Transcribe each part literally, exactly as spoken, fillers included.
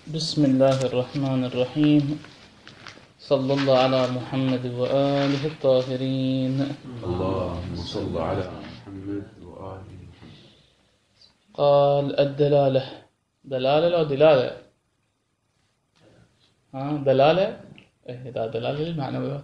بسم الله الرحمن الرحيم. صلى الله على محمد وآله الطاهرين. اللهم صل على محمد وآله. قال الدلالة. دلالة لو دلالة ها دلالة إيه ده دلالة للمعنويات.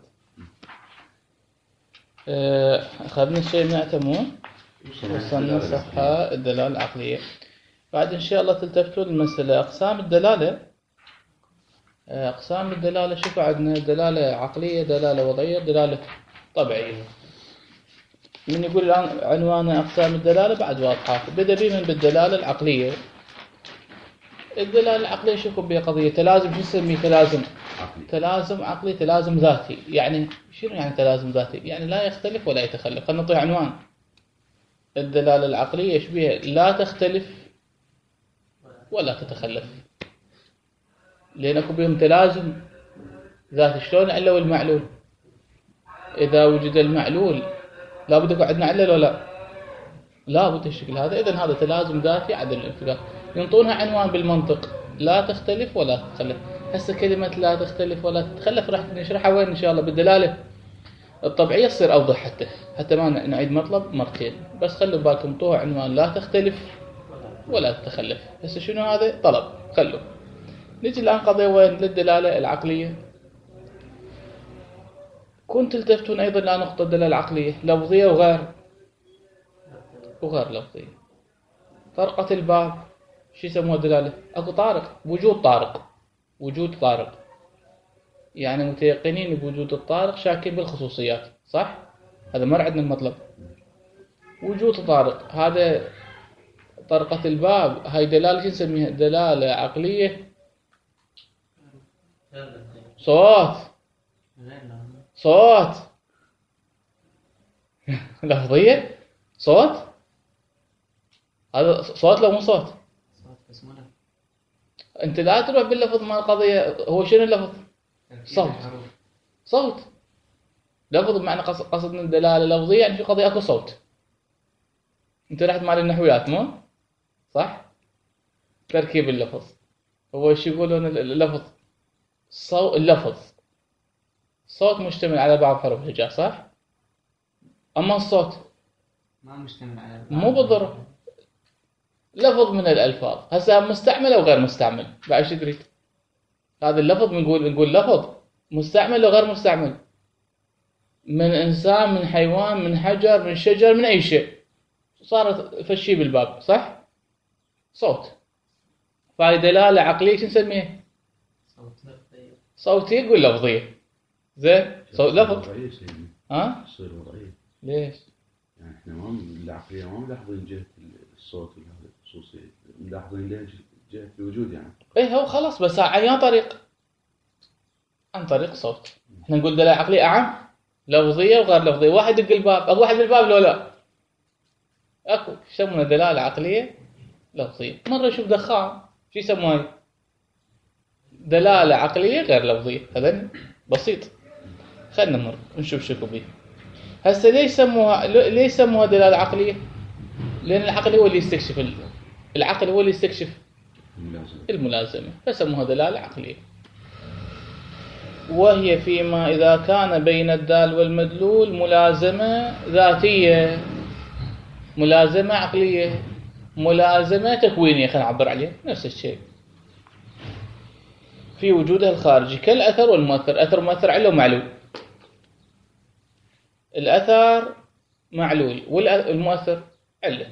أخذنا الشيء من اعتمون وصلنا صفحة الدلالة العقلية. بعد إن شاء الله تلتفتون المسألة أقسام الدلالة. أقسام الدلالة شوفوا عندنا دلالة عقلية، دلالة وضعية، دلالة طبيعية. من يقول الآن عنوان أقسام الدلالة بعد واضحة. بدأ بي من بالدلالة العقلية. الدلالة العقلية شوفوا بها قضية تلازم. شو نسميه تلازم؟ عقلي. تلازم عقلي، تلازم ذاتي. يعني شنو يعني تلازم ذاتي؟ يعني لا يختلف ولا يتخلف. خلينا نعطي عنوان. الدلالة العقلية ايش بها؟ لا تختلف ولا تتخلف، لأن اكو بهم تلازم ذاتي. شلون علة المعلول؟ إذا وجد المعلول لابد يكون عندنا علة ولا لا؟ لابد الشكل هذا. إذن هذا تلازم ذاتي عدم الانفكاك. ينطونها عنوان بالمنطق لا تختلف ولا تتخلف. هسه كلمة لا تختلف ولا تتخلف راح نشرحها وين إن شاء الله بالدلالة الطبيعية تصير أوضح، حتى حتى ما نعيد مطلب مرتين. بس خلوا بالكم انطوها عنوان لا تختلف ولا تتخلف. هسه شنو هذا؟ طلب. خلوا نجي الآن قضية وين للدلالة العقلية. كنت التفتون أيضا إلى نقطة الدلالة العقلية لفظية وغير وغير لفظية. طرقة الباب شو يسموها دلالة؟ أكو طارق، وجود طارق، وجود طارق. يعني متيقنين بوجود الطارق، شاكين بالخصوصيات، صح؟ هذا مر عندنا المطلب. وجود طارق هذا طرقة الباب، هاي دلالة شو نسميها؟ دلالة عقلية. صوت صوت لفظية. صوت هذا صوت لو مو صوت. انت لا تروح باللفظ مع القضية. هو شنو اللفظ؟ صوت. صوت لفظ بمعنى قصدنا الدلالة لفظية. يعني في قضية اكو صوت. انت رحت مال النحويات مو صح؟ تركيب اللفظ هو ايش يقولون اللفظ؟ صوت. اللفظ صوت مشتمل على بعض حروف الهجاء، صح؟ اما الصوت ما مشتمل على مو بالضرورة. لفظ من الألفاظ. هسه مستعمل أو غير مستعمل؟ بعد ايش تريد؟ هذا اللفظ بنقول نقول لفظ مستعمل أو غير مستعمل؟ من إنسان، من حيوان، من حجر، من شجر، من أي شيء. صارت فشي بالباب، صح؟ صوت. فهي دلالة عقلية شو نسميها؟ صوتية. قول لفظية. زين صوت لفظ. ها؟ تصير وضعية. ليش؟ يعني احنا ما العقلية ما ملاحظين جهة الصوت ولا هذا الخصوصية، ملاحظين له جهة الوجود يعني. ايه هو خلاص. بس عن طريق عن طريق صوت. احنا نقول دلالة عقلية أعم لفظية وغير لفظية. واحد يدق الباب، اكو واحد بالباب لو لا؟ اكو. يسمونها دلالة عقلية لفظية. مرة يشوف دخان شو يسموها؟ دلالة عقلية غير لفظية. هذا بسيط. خلنا نمر نشوف شو بيه. هسه ليش سموها ليش سموها دلالة عقلية؟ لأن العقل هو اللي يستكشف ال... العقل هو اللي يستكشف الملازمة. الملازمة، فسموها دلالة عقلية. وهي فيما إذا كان بين الدال والمدلول ملازمة ذاتية، ملازمة عقلية، ملازمة تكوينية. خلينا نعبر عليها نفس الشيء في وجودها الخارجي كالأثر والمؤثر. أثر مؤثر علة ومعلول. الأثر معلول والمؤثر علة.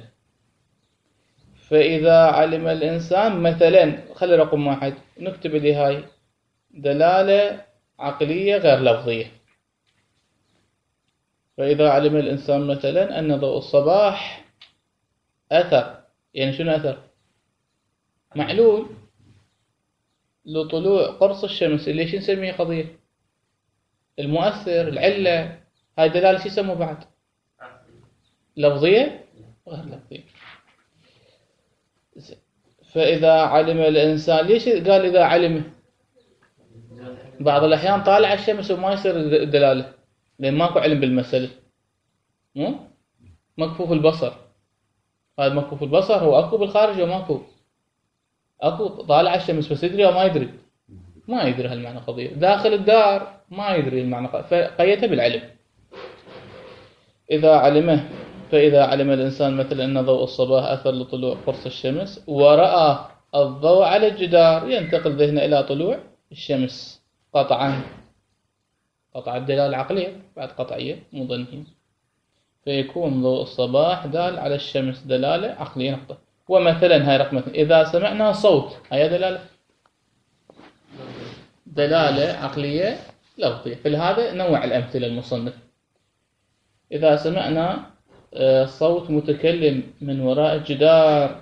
فإذا علم الإنسان مثلا، خلي رقم واحد نكتب لي هاي دلالة عقلية غير لفظية. فإذا علم الإنسان مثلا أن ضوء الصباح أثر. يعني شنو أثر؟ معلول لطلوع قرص الشمس. ليش نسميه قضية؟ المؤثر العلة. هاي دلالة شو يسموه بعد؟ لفظية غير لفظية. فإذا علم الإنسان، ليش قال إذا علم؟ بعض الأحيان طالع الشمس وما يصير الدلالة لأن ماكو علم بالمسألة. مو مكفوف البصر. هذا مكفوف البصر هو أكو بالخارج وماكو. اكو طالع الشمس بس يدري او ما يدري؟ ما يدري هالمعنى قضية. داخل الدار ما يدري المعنى قضية، فقيته بالعلم. إذا علمه، فإذا علم الإنسان مثلا أن ضوء الصباح أثر لطلوع قرص الشمس ورأى الضوء على الجدار، ينتقل ذهنه إلى طلوع الشمس قطعا، قطع الدلالة العقلية بعد قطعية مو ظنية، فيكون ضوء الصباح دال على الشمس دلالة عقلية نقطة. ومثلا هاي رقم اثنين، إذا سمعنا صوت، هاي دلالة دلالة عقلية لفظية. فلهذا نوع الأمثلة المصنف. إذا سمعنا صوت متكلم من وراء الجدار،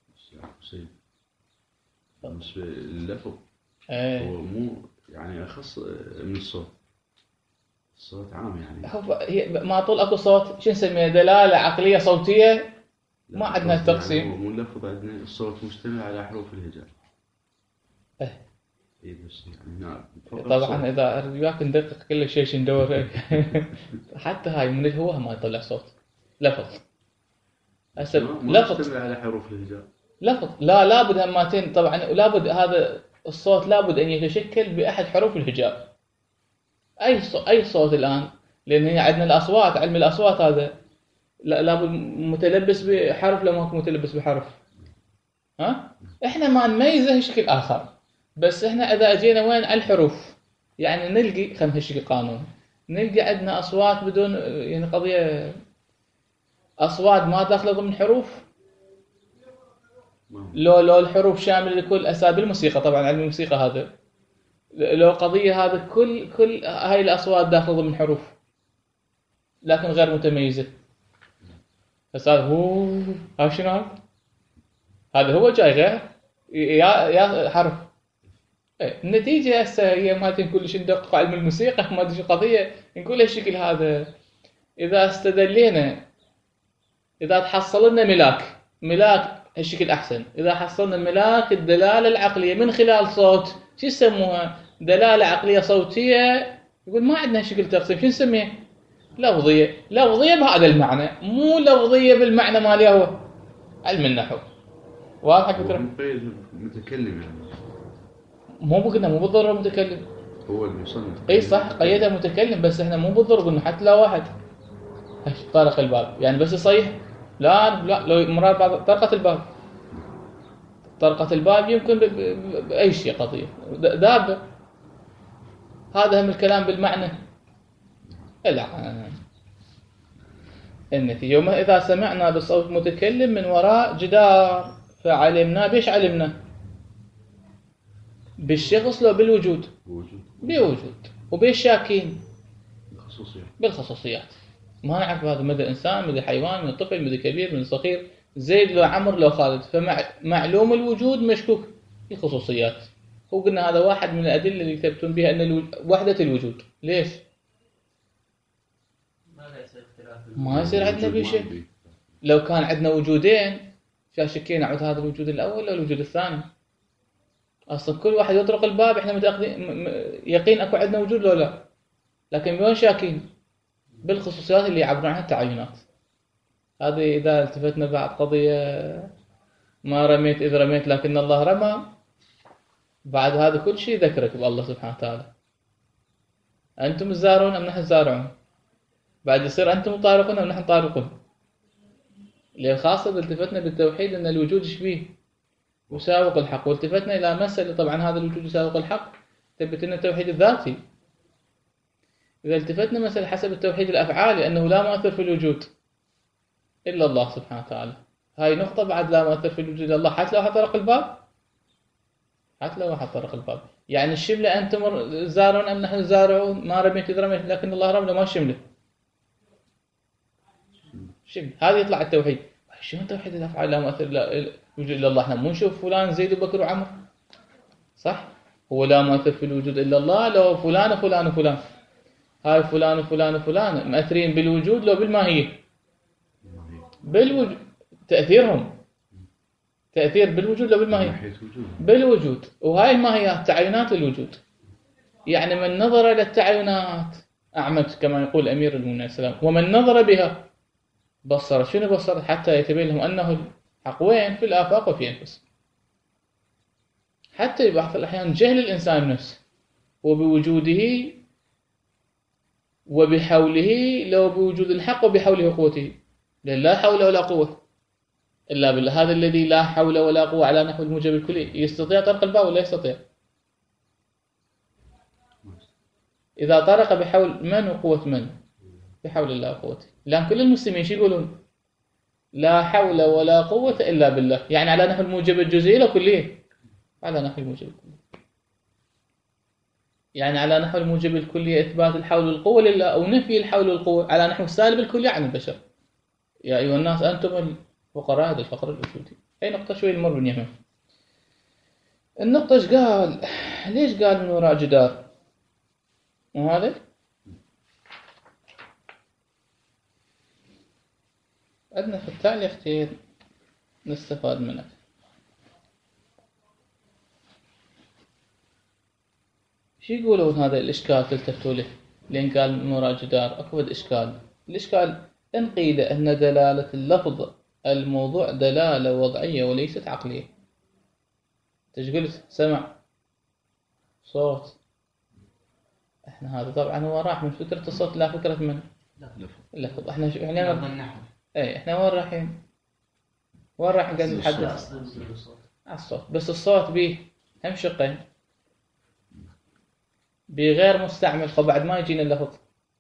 بالنسبة لللفظ ايه. هو مو يعني أخص من الصوت، الصوت عام يعني. هي ما طول اكو صوت شو نسميه دلالة عقلية صوتية، ما عندنا التقسيم. يعني مو اللفظ، عندنا الصوت مشتمل على حروف الهجاء. ايه اي بس يعني نعم. طبعا اذا وياك ندقق كل شيء شو ندور حتى هاي من الهواء ما يطلع صوت لفظ. هسه لفظ مشتمل على حروف الهجاء، لفظ لا لابد هماتين طبعا، لابد هذا الصوت لابد ان يتشكل باحد حروف الهجاء. اي صوت اي صوت الان، لان هي عندنا الاصوات، علم الاصوات هذا لابد متلبس بحرف، لو ما متلبس بحرف ها احنا ما نميزه بشكل اخر. بس احنا اذا اجينا وين على الحروف، يعني نلقي خلينا نمشي قانون، نلقي عندنا اصوات بدون يعني قضيه، اصوات ما داخله ضمن حروف، لو لو الحروف شامله لكل اساليب الموسيقى، طبعا علم الموسيقى هذا، لو قضيه هذا كل كل هاي الاصوات داخله ضمن حروف لكن غير متميزه. بس هذا هو ها شنو هذا؟ هذا هو جاي غير يا يا حرف. ايه النتيجه هسه هي ما كلش ندقق علم الموسيقى، ما ادري شو قضيه نقول هالشكل هذا. اذا استدلينا، اذا تحصل لنا ملاك ملاك هالشكل احسن، اذا حصلنا ملاك الدلاله العقليه من خلال صوت، شو يسموها؟ دلاله عقليه صوتيه. يقول ما عندنا هالشكل تقسيم، شو نسميه؟ لفظيه. لفظيه بهذا المعنى، مو لفظيه بالمعنى مالها هو علم النحو. واضح فكره؟ متكلم يعني، مو قلنا مو بالضروره متكلم، هو المصنف. اي صح قيدها متكلم، بس احنا مو بالضروره قلنا حتى لو واحد طرق الباب يعني بس يصيح، لا لا لو مرات بعض طرقه الباب، طرقه الباب يمكن باي شيء قضيه دابه، هذا هم الكلام بالمعنى. لا النتيجه اذا سمعنا بصوت متكلم من وراء جدار فعلمنا. بيش علمنا؟ بالشخص لو بالوجود؟ بوجود. وبالشاكين؟ بالخصوصيات. بالخصوصيات. ما نعرف هذا مدى إنسان، مدى حيوان، من طفل، مدى كبير، من صغير، زيد لو عمر لو خالد، فمعلوم الوجود مشكوك في خصوصيات. وقلنا هذا واحد من الأدلة اللي يثبتون بها أن وحدة الوجود. ليش؟ ما يصير عندنا بشيء. لو كان عندنا وجودين شاكين عود هذا الوجود الأول ولا الوجود الثاني؟ أصلا كل واحد يطرق الباب إحنا متأكدين يقين أكو عندنا وجود لو لا، لكن بيون شاكين بالخصوصيات اللي يعبرون عنها التعينات. هذه إذا التفتنا بعد قضية ما رميت إذ رميت لكن الله رمى، بعد هذا كل شيء ذكرك بالله سبحانه وتعالى. أنتم الزارعون أم نحن الزارعون؟ بعد يصير أنتم طارقون أم نحن طارقون؟ اللي خاصة التفتنا بالتوحيد أن الوجود شبيه يساوق الحق، والتفتنا إلى مسألة طبعا هذا الوجود يساوق الحق ثبت لنا التوحيد الذاتي. إذا التفتنا مثلا حسب التوحيد الأفعالي أنه لا مؤثر في الوجود إلا الله سبحانه وتعالى، هاي نقطة بعد لا مؤثر في الوجود إلا الله حتى لو حط طرق الباب، حتى لو حط طرق الباب. يعني الشملة أنتم زارعون أم نحن زارعون، ما رميت إذ رميت لكن الله رمى، ما الشملة شملة. هذه يطلع التوحيد. شو توحيد الأفعال لا مؤثر لا وجود إلا الله؟ احنا مو نشوف فلان زيد وبكر وعمر صح؟ هو لا مؤثر في الوجود إلا الله. لو فلان وفلان وفلان، هاي فلان وفلان وفلان مؤثرين بالوجود لو بالماهية؟ بالوجود. تأثيرهم تأثير بالوجود لو بالماهية؟ بالوجود. وهاي الماهيات تعينات للوجود. يعني من نظر إلى التعينات أعمت كما يقول أمير المؤمنين عليه السلام، ومن نظر بها بصر. شنو بصر؟ حتى يتبين لهم أنه الحق وين؟ في الآفاق وفي أنفسهم. حتى بعض الأحيان جهل الإنسان نفسه وبوجوده وبحوله، لو بوجود الحق وبحوله قوته، لأن لا حول ولا قوة إلا بالله. هذا الذي لا حول ولا قوة على نحو الموجب الكلي يستطيع طرق الباب ولا يستطيع؟ إذا طرق بحول من وقوة من؟ بحول الله وقوته. لأن كل المسلمين شو يقولون؟ لا حول ولا قوة إلا بالله، يعني على نحو الموجب الجزئي ولا كلية؟ على نحو الموجب الكلي. يعني على نحو الموجب الكلي إثبات الحول والقوة لله أو نفي الحول والقوة على نحو السالب الكلي عن البشر. يا أيها الناس أنتم الفقراء، هذا الفقر الوجودي. أي نقطة شوي المر بن يمن. النقطة إيش قال؟ ليش قال من وراء جدار؟ وهذا عندنا في التعليق كثير نستفاد منه. شو يقولون هذا الإشكال تلتفتوا له لين قال من وراء جدار؟ أكو إشكال. الإشكال إن قيل أن دلالة اللفظ الموضوع دلالة وضعية وليست عقلية. ايش قلت؟ سمع، صوت. احنا هذا طبعا هو راح من فكرة الصوت لا فكرة من اللفظ. احنا شو احنا النحو. اي احنا وين رايحين؟ وين رايحين قاعد نتحدث؟ على الصوت. بس الصوت به هم شقين، بغير مستعمل فبعد ما يجينا اللفظ،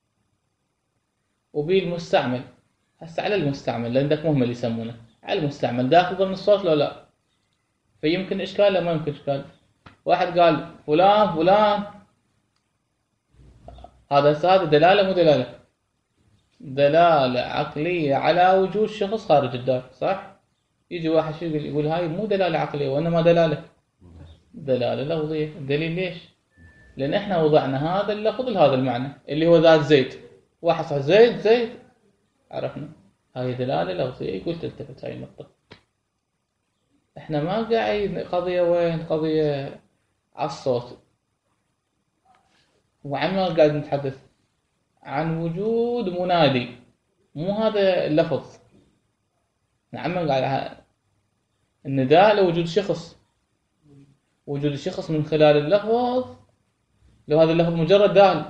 وبي المستعمل. هسه على المستعمل لأنك مهمل يسمونه على المستعمل داخل ضمن الصوت لو لا، فيمكن إشكال لا ما يمكن إشكال. واحد قال فلان فلان، هذا هذا دلالة مو دلالة؟ دلالة عقلية على وجود شخص خارج الدار، صح؟ يجي واحد شو يقول؟ يقول هاي مو دلالة عقلية وإنما دلالة دلالة لفظية. الدليل ليش؟ لأن إحنا وضعنا هذا اللفظ لهذا المعنى اللي هو ذات زيد. واحد صح زيد زيد، عرفنا هاي دلالة لفظية. يقول تلتفت هاي النقطة. إحنا ما قاعد قضية وين؟ قضية على الصوت. وعن ما قاعد نتحدث؟ عن وجود منادي، مو هذا اللفظ. نعم قاعد النداء لوجود شخص، وجود الشخص من خلال اللفظ. لو هذا اللفظ مجرد دال،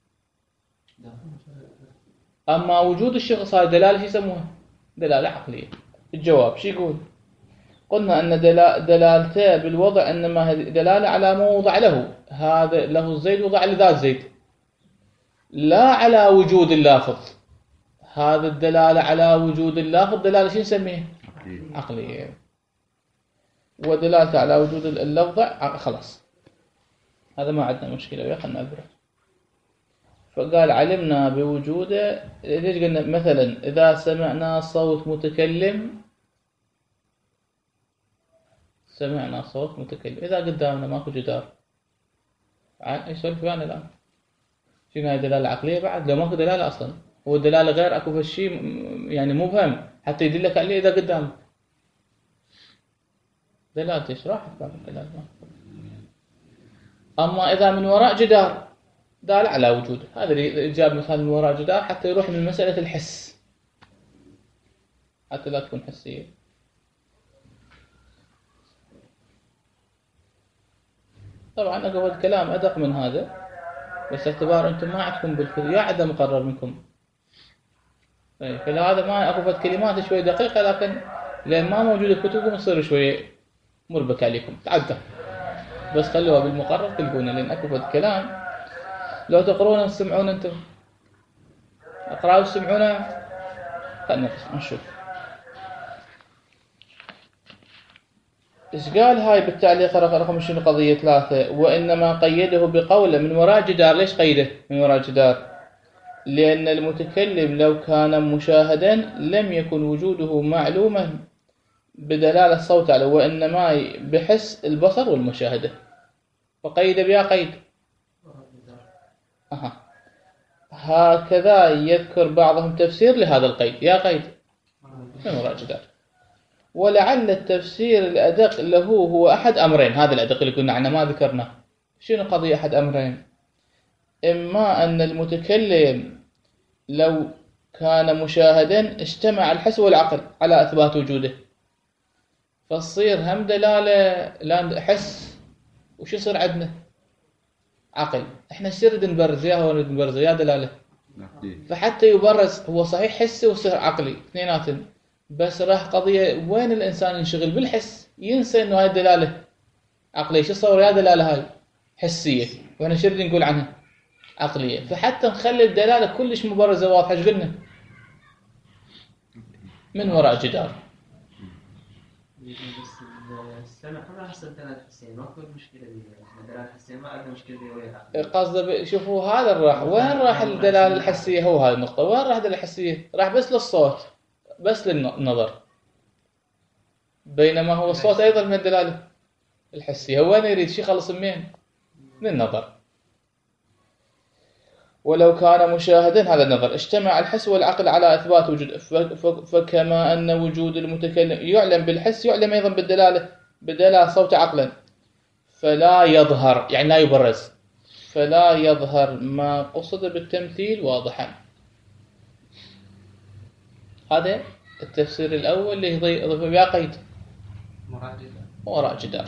أما وجود الشخص هذا دلالة شو يسموها؟ دلالة عقلية. الجواب شو يقول؟ قلنا أن دلالته بالوضع إنما دلالة على ما وضع له. هذا لفظ زيد وضع لذات زيد، لا على وجود اللافظ. هذا الدلالة على وجود اللافظ دلالة شو نسميها؟ عقلية. ودلالته على وجود اللفظ خلاص هذا ما عندنا مشكلة ويا خلنا نعبره. فقال علمنا بوجوده. ليش قلنا مثلا إذا سمعنا صوت متكلم، سمعنا صوت متكلم إذا قدامنا ماكو جدار، ايش سولف ويانا الآن؟ شنو هاي دلالة عقلية بعد لو ماكو دلالة أصلا؟ هو الدلالة غير أكو شيء يعني مبهم حتى يدلك عليه إذا قدامك. دلالة ايش راحت بعد الدلالة. أما إذا من وراء جدار دال على وجوده. هذا اللي جاب مثال من وراء جدار حتى يروح من مسألة الحس، حتى لا تكون حسية. طبعا أقوى الكلام أدق من هذا، بس اعتبار أنتم ما عندكم بالفضل يا عدا مقرر منكم. فلهذا ما أقوى كلمات شوي دقيقة، لكن لأن ما موجودة كتبكم تصير شوي مربك عليكم تعدى. بس خلوها بالمقرر تلقونه، لأن أكو الكلام لو تقرونه وتسمعون أنتم أقرأوا وتسمعونه. خلنا نشوف إيش قال هاي بالتعليق رقم شنو قضية ثلاثة. وإنما قيده بقوله من وراء جدار. ليش قيده من وراء جدار؟ لأن المتكلم لو كان مشاهدا لم يكن وجوده معلوما بدلالة الصوت عليه، وإنما بحس البصر والمشاهدة. فقيد بها قيد. أها. هكذا يذكر بعضهم تفسير لهذا القيد. يا قيد من وراء جدار. ولعل التفسير الأدق له هو أحد أمرين. هذا الأدق اللي قلنا عنه ما ذكرنا. شنو قضية أحد أمرين؟ إما أن المتكلم لو كان مشاهدا اجتمع الحس والعقل على إثبات وجوده، فتصير هم دلالة لا حس وش يصير عندنا؟ عقل. احنا ايش نريد نبرز؟ يا هو نريد نبرز يا دلاله. فحتى يبرز هو صحيح حسي ويصير عقلي اثنيناتهم، بس راح قضيه وين الانسان ينشغل بالحس ينسى انه هاي الدلاله عقليه. شو صور يا دلاله هاي حسيه، واحنا ايش نريد نقول عنها؟ عقليه. فحتى نخلي الدلاله كلش مبرزه واضحه. ايش قلنا؟ من وراء جدار. بس السمع ما حصل دلالة حسية، ما في مشكلة بيه. دلالة حسية ما عندنا مشكلة بيه ويا العقل. قصده شوفوا هذا الراح وين راح الدلاله الحسيه؟ هو هاي النقطه. وين راح الدلاله الحسيه؟ راح بس للصوت، بس للنظر، بينما هو الصوت ايضا من الدلاله الحسيه. هو وين يريد شيء خلص منين؟ من النظر. ولو كان مشاهدا هذا النظر اجتمع الحس والعقل على اثبات وجود، فكما ان وجود المتكلم يعلم بالحس يعلم ايضا بالدلاله بدلاله صوت عقلا، فلا يظهر يعني لا يبرز، فلا يظهر ما قصد بالتمثيل واضحا. هذا التفسير الاول اللي يضيف بها قيد وراء جدار.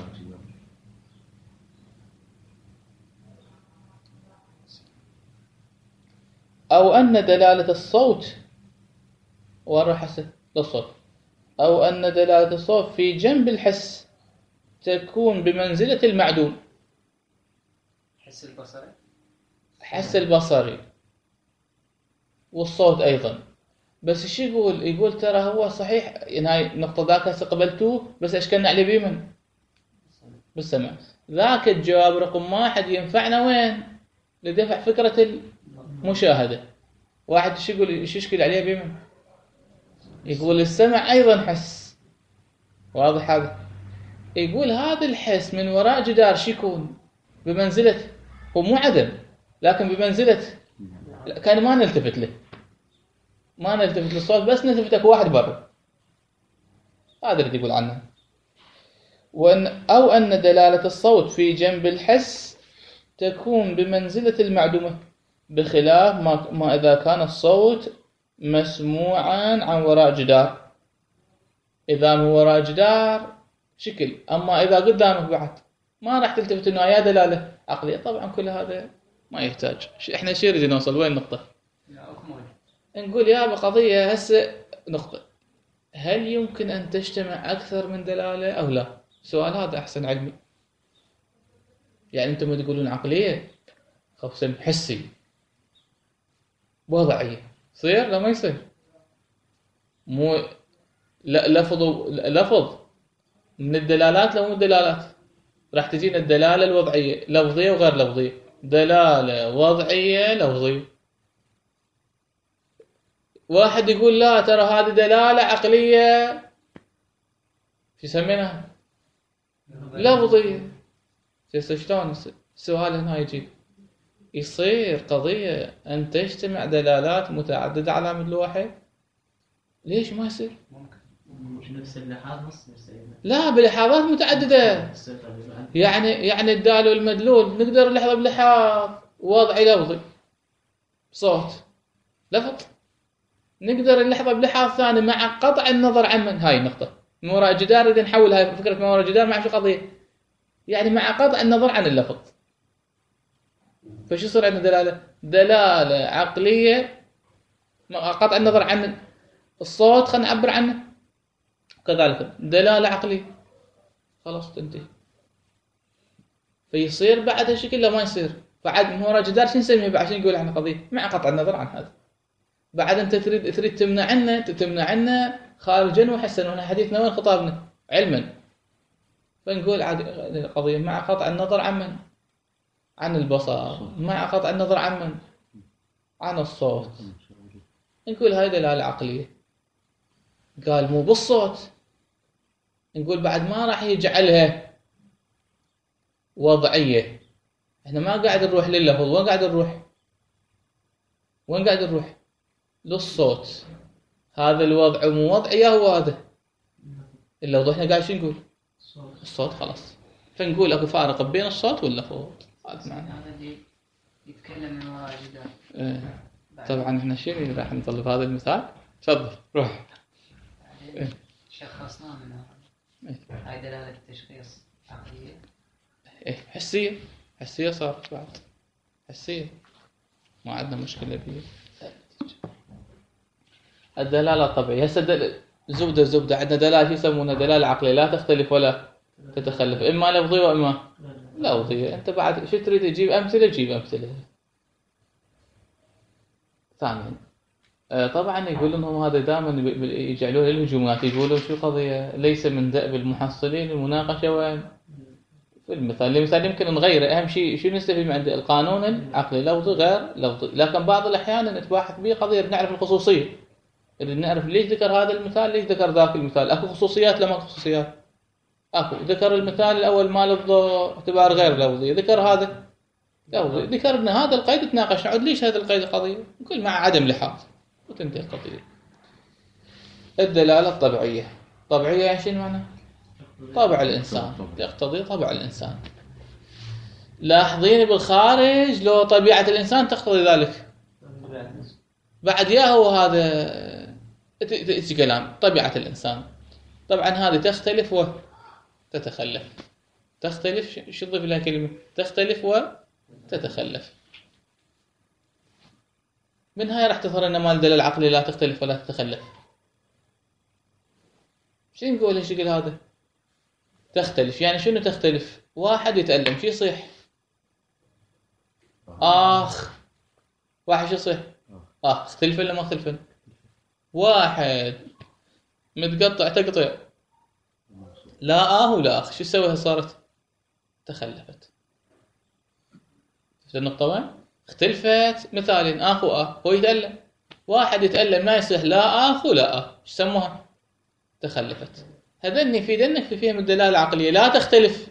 أو أن دلالة الصوت وراء حسه للصوت، أو أن دلالة الصوت في جنب الحس تكون بمنزلة المعدوم. حس البصري حس البصري والصوت أيضا. بس إيش يقول؟ يقول ترى هو صحيح إن هاي النقطة ذاك قبلتوه، بس أشكلنا عليه بيمن بالسمع. ذاك الجواب رقم واحد ينفعنا وين؟ لدفع فكرة المشاهدة. واحد إيش يقول؟ إيش يشكل عليه بيمن؟ يقول السمع أيضا حس. واضح هذا؟ يقول هذا الحس من وراء جدار شو يكون؟ بمنزلة، هو مو عدم لكن بمنزلة، كان ما نلتفت له، ما نلتفت للصوت بس نلتفت واحد برا. هذا اللي يقول عنه. وأن أو أن دلالة الصوت في جنب الحس تكون بمنزلة المعدومة، بخلاف ما, ما إذا كان الصوت مسموعا عن وراء جدار. إذا من وراء جدار شكل، أما إذا قدامك بعد ما راح تلتفت إنه يا دلالة عقلية. طبعا كل هذا ما يحتاج. إحنا شو نريد نوصل وين النقطة؟ نقول يا بقضية هسه نقطة، هل يمكن أن تجتمع أكثر من دلالة أو لا؟ سؤال هذا أحسن علمي. يعني أنتم تقولون عقلية خفص حسي وضعية، صير لا ما يصير؟ مو لا لفظ لفظ من الدلالات لو من الدلالات راح تجينا الدلالة الوضعية لفظية وغير لفظية، دلالة وضعية لفظية. واحد يقول لا ترى هذه دلالة عقلية، شو يسمينها؟ لفظية. شلون السؤال هنا يجي؟ يصير قضية أن تجتمع دلالات متعددة على مثل واحد؟ ليش ما يصير؟ مش نفس اللحاظ نص نفس. لا بلحاظات متعددة. يعني يعني الدال والمدلول نقدر نلحظه بلحاظ وضعي لفظي صوت لفظ، نقدر نلحظه بلحاظ ثاني مع قطع النظر عن من. هاي النقطة من وراء جدار إذا نحول هاي فكرة من وراء جدار مع شو قضية؟ يعني مع قطع النظر عن اللفظ. فشو صار عندنا دلالة؟ دلالة عقلية مع قطع النظر عن الصوت، خلينا نعبر عنه كذلك دلالة عقلية، خلاص تنتهي. فيصير بعد هالشكل لا ما يصير. فعد من وراء جدار شو نسميه بعد؟ شو نقول احنا قضية مع قطع النظر عن هذا. بعد انت تريد تريد تمنع عنا تمنع عنا خارجا وحسنا، وهنا حديثنا وين خطابنا علما. فنقول عاد قضية مع قطع النظر عن من؟ عن البصر، مع قطع النظر عن من؟ عن الصوت. نقول هاي دلالة عقلية. قال مو بالصوت، نقول بعد ما راح يجعلها وضعية. احنا ما قاعد نروح لللفظ، وين قاعد نروح؟ وين قاعد نروح؟ للصوت. هذا الوضع مو وضعي هو هذا اللفظ. احنا قاعد شو نقول؟ الصوت خلاص. فنقول اكو فارق بين الصوت واللفظ. هذا معنى هذا اللي يتكلم من وراء جدار. ايه. طبعا احنا شنو راح نطلب هذا المثال؟ تفضل روح. شخصنا منها. هاي دلالة التشخيص عقلية. إيه حسية، حسية صارت بعد، حسية ما عندنا مشكلة فيها. الدلالة الطبيعية هسه دل... زبدة زبدة عندنا دلالة يسمونها دلالة عقلية لا تختلف ولا تتخلف، إما لفظية وإما لفظية. أنت بعد شو تريد تجيب أمثلة؟ تجيب أمثلة. ثانيا طبعا يقولون هم هذا دائما يجعلون الهجومات، يقولون شو قضية ليس من دأب المحصلين المناقشة وين في المثال. المثال يمكن نغيره، أهم شيء شو نستفيد من عند القانون العقلي لفظي غير لفظي، لكن بعض الأحيان نتباحث به قضية نعرف الخصوصية، نعرف ليش ذكر هذا المثال ليش ذكر ذاك المثال، أكو خصوصيات لما خصوصيات. أكو ذكر المثال الأول مال الضوء اعتبار غير لفظي، ذكر هذا لفظي، ذكرنا هذا القيد تناقش نعود ليش هذا القيد القضية، كل مع عدم لحاظ وتنتهي القضية. الدلالة الطبيعية، طبيعية شنو معنى؟ طبع الإنسان، يقتضي طبع الإنسان. لاحظين بالخارج لو طبيعة الإنسان تقتضي ذلك، بعد يا هو هذا تأتي كلام طبيعة الإنسان. طبعا هذه تختلف وتتخلف، تختلف شو تضيف لها كلمة تختلف وتتخلف. من هاي راح تظهر أن ما الدلالة العقلية لا تختلف ولا تتخلف. شو نقول هالشكل هذا؟ تختلف يعني شنو تختلف؟ واحد يتألم شو يصيح؟ آخ. واحد شو يصيح؟ آخ. اختلفن ولا ما اختلفن؟ واحد متقطع تقطع لا آه ولا أخ، شو تسوي صارت؟ تخلفت. شو النقطة وين؟ اختلفت مثالين آخ وآه، هو يتألم، واحد يتألم ما يصيح لا آخ ولا آه، شو سموها؟ تخلفت. هذا يفيدنك في فهم الدلالة العقلية لا تختلف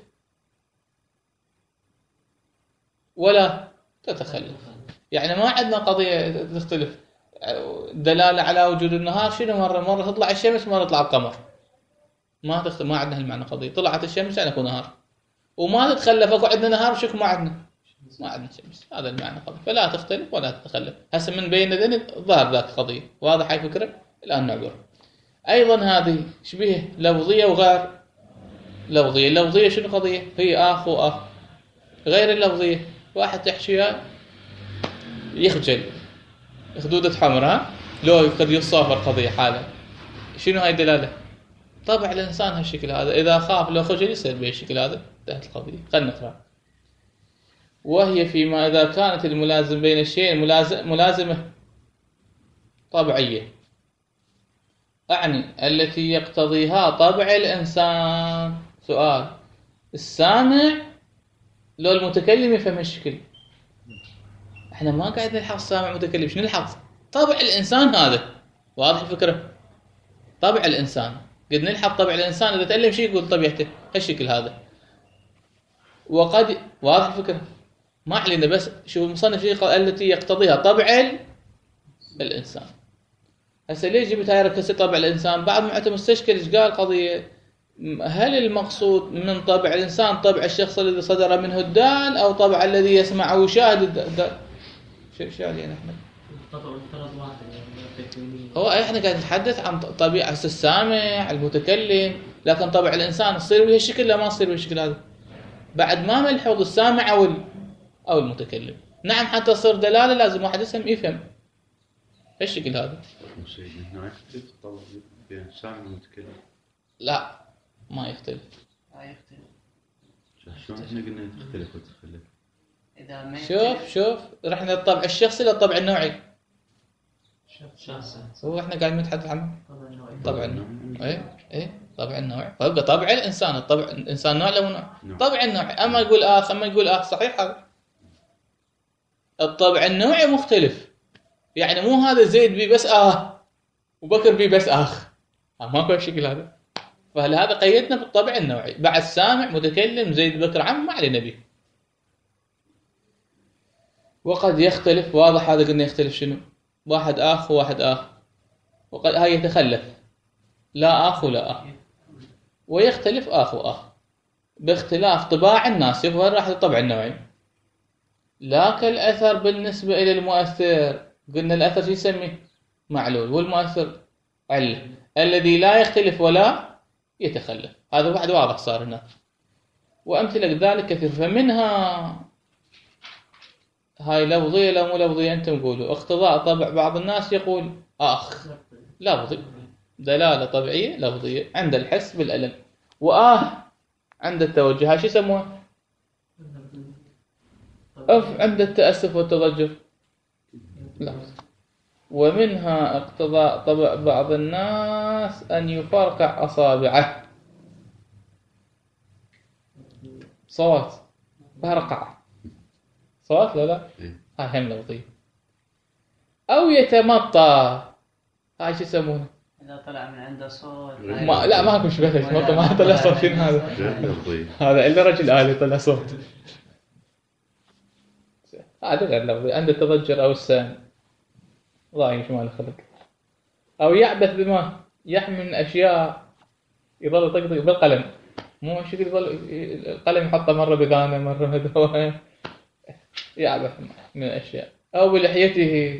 ولا تتخلف. يعني ما عندنا قضية تختلف. دلالة على وجود النهار شنو مرة مرة تطلع الشمس مرة تطلع القمر، ما تخت... ما عندنا هالمعنى قضية طلعت الشمس يعني يكون نهار، وما تتخلف اكو عندنا نهار شك ما عندنا ما عندنا شمس، هذا المعنى قضية فلا تختلف ولا تتخلف. هسه من بين ذنب ظهر ذات قضية واضح هاي فكرة. الآن نعبر أيضا هذه شبيه لفظية وغير لفظية. اللفظية شنو قضية؟ هي آخ وآخ. غير اللفظية واحد تحشيها يخجل خدودة حمراء لو قد يصافر قضية حالة، شنو هاي دلالة؟ طبع الإنسان هالشكل هذا، إذا خاف لو خجل يصير بهالشكل هذا تحت القضية. خلنا نقرأ. وهي فيما إذا كانت الملازم بين الشيء ملازم ملازمة طبيعية، أعني التي يقتضيها طبع الإنسان. سؤال: السامع لو المتكلم يفهم الشكل؟ احنا ما قاعد نلحظ سامع متكلم، شنو نلحظ؟ طبع الإنسان هذا. واضح الفكرة؟ طبع الإنسان قد نلحظ طبع الإنسان إذا تألم شيء يقول طبيعته هالشكل هذا. وقد واضح الفكرة؟ ما علينا بس شو المصنف شيء التي يقتضيها طبع الإنسان. هسه ليش جبت هاي ركزت طبع الإنسان؟ بعض معتم مستشكل ايش قال قضية هل المقصود من طبع الإنسان طبع الشخص الذي صدر منه الدال أو طبع الذي يسمع أو يشاهد الدال؟ شو شو علينا احنا؟ هو احنا قاعد نتحدث عن طبيعة السامع المتكلم، لكن طبع الإنسان تصير به الشكل لا ما تصير به الشكل هذا بعد ما ملحوظ السامع أو أو المتكلم. نعم حتى تصير دلالة لازم واحد يسمع يفهم الشكل هذا. هنا يختلف الطبع بين السامع والمتكلم؟ لا ما يختلف. لا يختلف. شلون احنا قلنا تختلف وتختلف؟ إذا ما شوف شوف رحنا الطبع الشخصي للطبع النوعي. شخصي. هو احنا قاعدين نتحدث عن طبع النوعي. طبع النوعي. ايه ايه طبع النوعي. فيبقى طبع الإنسان الطبع الإنسان نوع له نوع. طبع النوعي. أما يقول آخ أما يقول آخ صحيح هذا. الطبع النوعي مختلف. يعني مو هذا زيد بي بس آه وبكر بي بس آخ. ماكو الشكل هذا. فلهذا قيدنا بالطبع النوعي. بعد سامع متكلم زيد بكر عم ما علينا به. وقد يختلف واضح هذا قلنا يختلف شنو؟ واحد آخ وواحد آخ. وقد هاي يتخلف لا آخ ولا آخ. ويختلف آخ وآخ باختلاف طباع الناس. يظهر راح الطبع النوعي. لكن الأثر بالنسبة إلى المؤثر قلنا الأثر شو يسميه؟ معلول. والمؤثر علة الذي لا يختلف ولا يتخلف. هذا واحد واضح صار هنا. وأمثلة ذلك كثير. فمنها هاي لفظية لا مو لفظية أنتم قولوا. اقتضاء طبع بعض الناس يقول آخ لفظي، دلالة طبيعية لفظية عند الحس بالألم، وآه عند التوجه. هاي شو يسموها؟ أف عند التأسف والتضجر لفظ. ومنها اقتضاء طبع بعض الناس أن يفرقع أصابعه، صوت فرقع صوت لا لا هاي هم لفظية. أو يتمطى، هاي شو يسمونه؟ إذا طلع من عنده صوت ما لا ماكو شبه يتمطى، ما طلع صوت. شنو هذا؟ هذا إلا رجل آلي طلع صوت. هذا غير لفظي. عند التضجر أو السام ضايع شو ما له خلق. أو يعبث بما يحمل من أشياء، يظل يطقطق بالقلم، مو شكل يظل القلم يحطه مرة بذانه مرة هذا يعبث من أشياء. أو بلحيته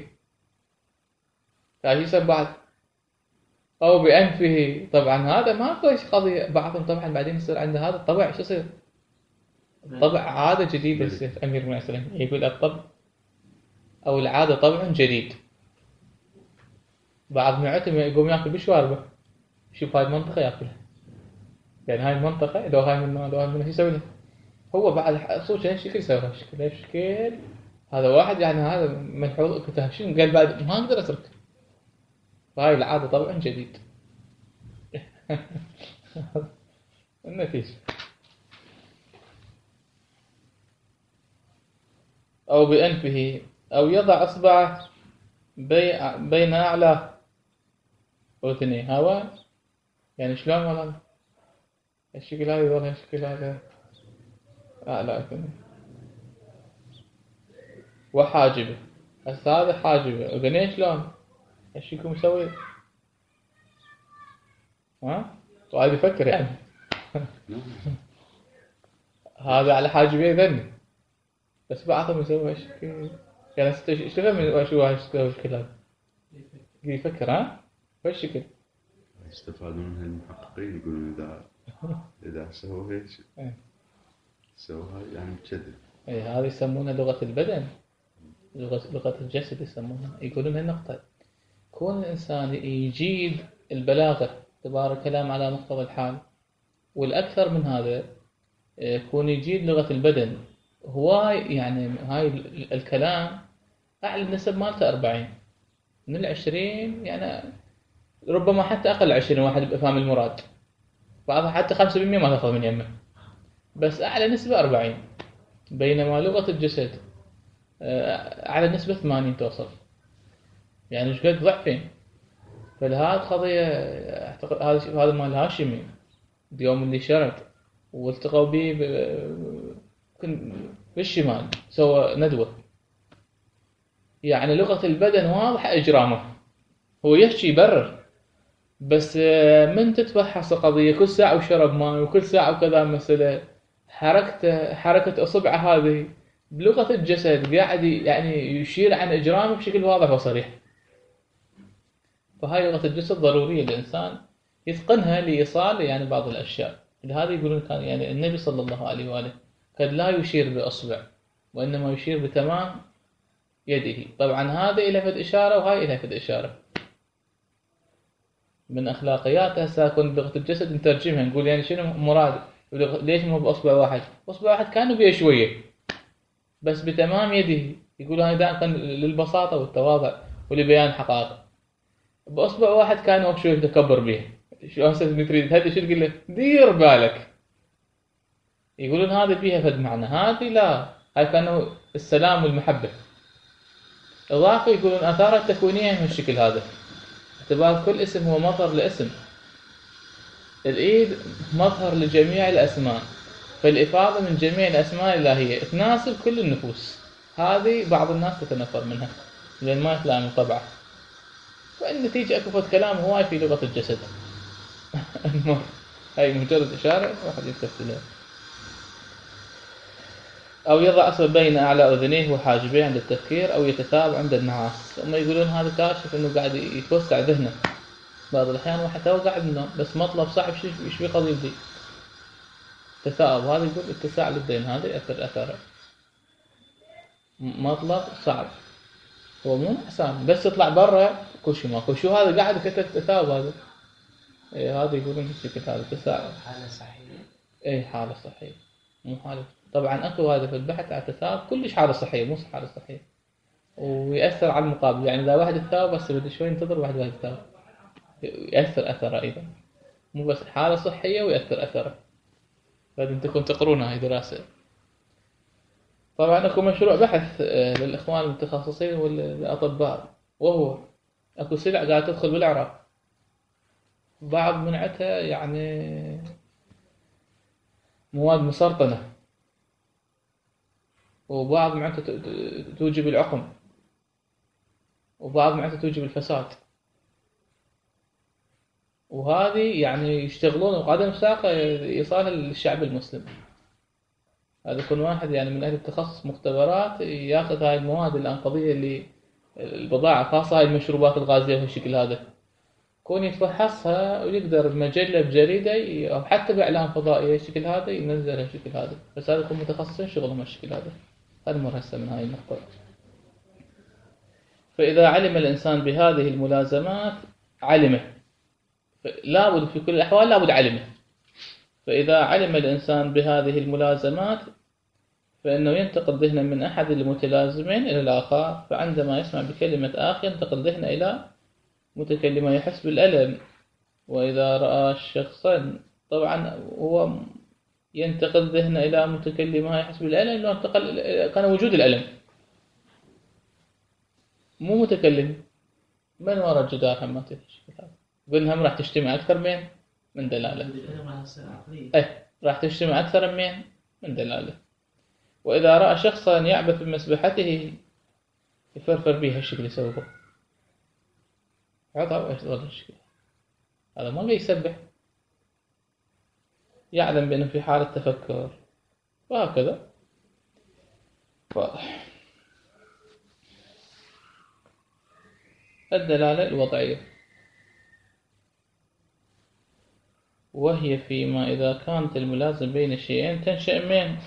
هاي بعد. أو بأنفه. طبعا هذا ما كويس قضية. بعضهم طبعا بعدين يصير عنده هذا الطبع شو يصير؟ طبع عادة جديدة يصير. أمير مثلا يقول الطبع أو العادة طبع جديد. بعض معتم يقوم ياكل بشواربه، شوف هاي المنطقة ياكلها، يعني هاي المنطقة لو هاي من لو هاي من شو يسوي له؟ هو بعد صوت هالشكل يسوي هالشكل هالشكل. هذا واحد يعني هذا ملحوظ كتاب شنو قال بعد ما أقدر أترك. فهاي العادة طبعا جديد. النتيجة. أو بأنفه. أو يضع إصبعه بين أعلى أذنيه. هوا يعني شلون ولا الشكل هذا ولا الشكل هذا أعلى أذنيه. وحاجبه. هسه هذا حاجبه أذنيه شلون الشكل مسوي؟ ها؟ وهذا يفكر يعني. هذا على حاجبيه ذني، بس بعضهم يسوي هالشكل. يعني اشتغل من شو هالشكل هذا يفكر. ها؟ وهالشكل يستفادون منها المحققين، يقولون إذا إذا سووا هيك سووها يعني بكذب. اي هذه يسمونها لغة البدن، لغة لغة الجسد يسمونها. يقولون هالنقطة كون الإنسان يجيد البلاغة تبارك كلام على مقتضى الحال، والأكثر من هذا يكون يجيد لغة البدن. هو يعني هاي الكلام أعلى النسب مالته أربعين من العشرين، يعني ربما حتى أقل عشرين واحد بفهم المراد، بعضها حتى خمسة بالمئة ما تأخذ من يمه، بس أعلى نسبة أربعين. بينما لغة الجسد أعلى نسبة ثمانين توصل، يعني مش قد ضعفين. فلهذا قضية أعتقد هذا هذا مال هاشمي اليوم اللي شرد والتقوا به بالشمال سوى ندوة. يعني لغة البدن واضحة إجرامه، هو يحكي يبرر، بس من تتفحص قضية كل ساعة وشرب ماء وكل ساعة وكذا مسألة، حركة حركة أصبع هذه بلغة الجسد قاعد يعني يشير عن إجرامه بشكل واضح وصريح. فهاي لغة الجسد ضرورية للإنسان يتقنها لإيصال يعني بعض الأشياء. لهذا يقولون كان يعني النبي صلى الله عليه وآله قد لا يشير بأصبع، وإنما يشير بتمام يده. طبعا هذا إلى فد إشارة وهاي إلى فد إشارة. من أخلاقياتها ساكن لغة الجسد نترجمها نقول يعني شنو مراد، ليش مو بأصبع واحد؟ أصبع واحد كانوا بيه شوية بس بتمام يده. يقول هذا كان للبساطة والتواضع ولبيان حقائق. بأصبع واحد كان وقت شوي يتكبر به. شو هسه تريد هذا شو تقول له؟ دير بالك. يقولون هذا بيها فد معنى، هذه لا، هاي كانوا السلام والمحبة. إضافة يقولون آثار التكوينية من الشكل هذا، اعتبار كل اسم هو مظهر لاسم. الإيد مظهر لجميع الأسماء، فالإفاضة من جميع الأسماء الإلهية تناسب كل النفوس. هذه بعض الناس تتنفر منها لأن ما يطلع من طبعه. فالنتيجة أكفت كلام هواي في لغة الجسد. هاي مجرد إشارة واحد يكتفي لها. أو يضع أصبع بين أعلى أذنيه وحاجبيه عند التفكير، أو يتثاب عند النعاس. هم يقولون هذا كاشف إنه قاعد يتوسع ذهنه. بعض الأحيان واحد هو قاعد منه بس مطلب صعب شو في قضية دي. تثاؤب، هذا يقول اتساع للدين، هذا يأثر أثره. مطلب صعب، هو مو إحسان بس يطلع برا كل شيء ماكو شو، هذا قاعد كتب تثاؤب هذا. إيه هذا يقولون هيك هذا تثاؤب. حالة صحية. إيه حالة صحية مو حالة، طبعا أكو هذا في البحث على التثاؤب كلش حالة صحية مو حالة صحية، ويأثر على المقابل. يعني إذا واحد تثاؤب بس بدي شوي ينتظر واحد واحد يثاؤب يأثر أثره أيضا، مو بس حالة صحية ويأثر أثره. لازم تكون تقرونها هاي دراسة. طبعا اكو مشروع بحث للإخوان المتخصصين والأطباء، وهو اكو سلع قاعدة تدخل بالعراق بعض منعتها يعني مواد مسرطنة، وبعض منعتها توجب العقم، وبعض منعتها توجب الفساد. وهذه يعني يشتغلون وقدم ساقة إيصالها للشعب المسلم. هذا يكون واحد يعني من أهل التخصص مختبرات ياخذ هاي المواد الأنقضية اللي البضاعة، خاصة هاي المشروبات الغازية بهالشكل هذا، يكون يتفحصها ويقدر بمجلة بجريدة أو حتى بإعلام فضائي الشكل هذا ينزلها الشكل هذا. بس هذا يكون متخصصين شغلهم الشكل هذا. هذا مر هسه من هاي النقطة. فإذا علم الإنسان بهذه الملازمات علمه، لابد في كل الأحوال لابد علمه. فإذا علم الإنسان بهذه الملازمات فإنه ينتقل ذهنا من أحد المتلازمين إلى الآخر، فعندما يسمع بكلمة آخر ينتقل ذهنا إلى متكلم يحس بالألم. وإذا رأى شخصا طبعا هو ينتقل ذهنا إلى متكلم يحس بالألم لأنه انتقل كان وجود الألم، مو متكلم من وراء الجدار. هم قلنا هم راح تجتمع أكثر من من دلالة. إيه راح تجتمع أكثر من من دلالة. وإذا رأى شخصا يعبث بمسبحته يفرفر بها الشكل يسوقه عطا وإيش ظل الشكل، هذا ما بيسبح، يعلم بأنه في حالة تفكر، وهكذا. واضح. الدلالة الوضعية، وهي فيما إذا كانت الملازم بين الشيئين تنشأ من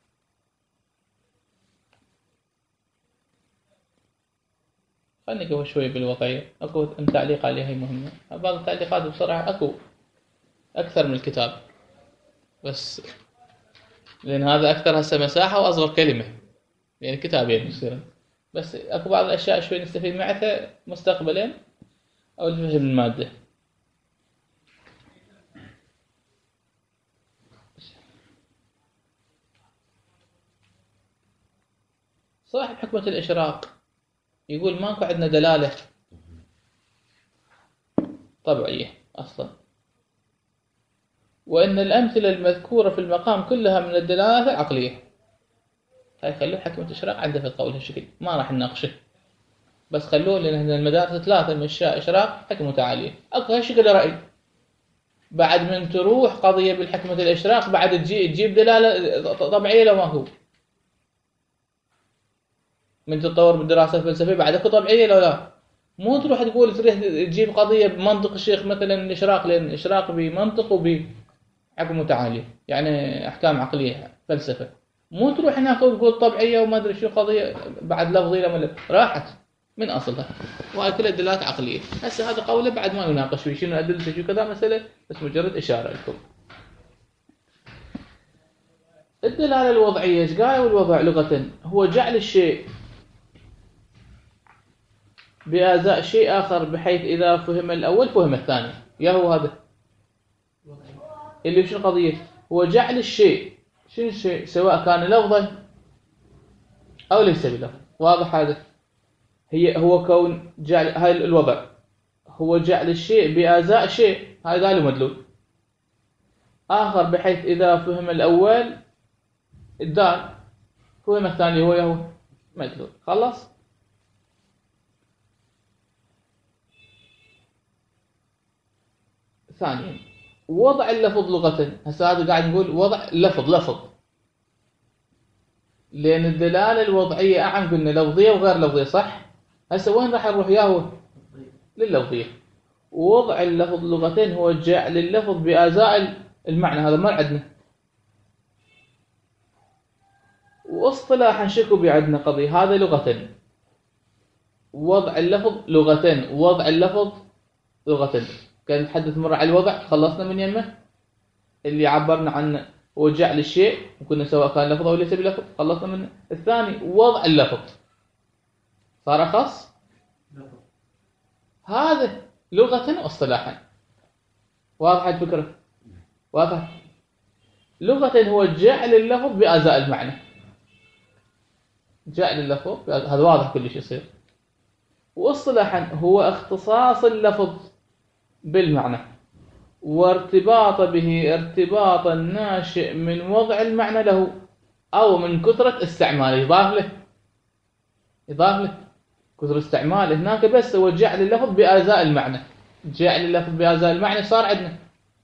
خلني قبل شوي بالوضعية. أكو تعليق عليها هي مهمة. بعض التعليقات بصراحة أكو أكثر من الكتاب، بس لأن هذا أكثر هسه مساحة وأصغر كلمة، يعني كتابين يصيرون. بس أكو بعض الأشياء شوي نستفيد معها مستقبلا أو لفهم المادة. صاحب حكمة الإشراق يقول ماكو عندنا دلالة طبيعية أصلا، وإن الأمثلة المذكورة في المقام كلها من الدلالات العقلية. هاي خلوه حكمة الإشراق عنده في القول هالشكل، ما راح نناقشه، بس خلوه لأن المدارس ثلاثة من إشراق حكمة متعالية. أكو هالشكل رأي بعد من تروح قضية بالحكمة الإشراق بعد تجي تجيب دلالة طبيعية لو ما هو من تتطور بالدراسة الفلسفية بعد اكو طبيعية لو لا. مو تروح تقول تريد تجيب قضية بمنطق الشيخ مثلا الإشراق، لأن الإشراق بمنطق وبحكم متعالية يعني أحكام عقلية فلسفة. مو تروح هناك وتقول طبيعية وما أدري شو قضية بعد لفظية لما راحت من أصلها، وهي كلها دلالات عقلية. هسه هذا قوله بعد ما يناقش فيه شنو أدلته شو كذا مسألة، بس مجرد إشارة لكم. الدلالة الوضعية ايش قايل؟ والوضع لغة هو جعل الشيء بأزاء شيء آخر بحيث إذا فهم الأول فهم الثاني. يا هو هذا اللي شنو قضية؟ هو جعل الشيء شنو الشيء سواء كان لفظا أو ليس بلفظ. واضح هذا؟ هي هو كون جعل هاي الوضع هو جعل الشيء بأزاء شيء، هذا له مدلول آخر بحيث إذا فهم الأول الدال فهم الثاني هو يهو مدلول. خلص؟ ثانيا وضع اللفظ لغة. هسه هذا قاعد نقول وضع لفظ لفظ، لأن الدلالة الوضعية أعم قلنا لفظية وغير لفظية صح؟ هسه وين راح نروح ياهو؟ لللفظية. وضع اللفظ لغتين هو جعل اللفظ بأزاء المعنى، هذا ما عندنا واصطلاحا شكو بعدنا قضية هذا لغة وضع اللفظ لغة وضع اللفظ لغة. كان نتحدث مرة عن الوضع خلصنا من يمه اللي عبرنا عن هو جعل الشيء وكنا سواء كان لفظ أو ليس بلفظ خلصنا منه. الثاني وضع اللفظ صار أخص هذا لغة واصطلاحا. واضح الفكرة؟ واضح. لغة هو جعل اللفظ بأزاء المعنى جعل اللفظ هذا واضح كل شيء يصير. واصطلاحا هو اختصاص اللفظ بالمعنى وارتباط به ارتباطا ناشئ من وضع المعنى له أو من كثرة استعماله. يضاف له يضاف له كثر استعماله هناك بس هو جعل اللفظ بأزاء المعنى. جعل اللفظ بأزاء المعنى صار عندنا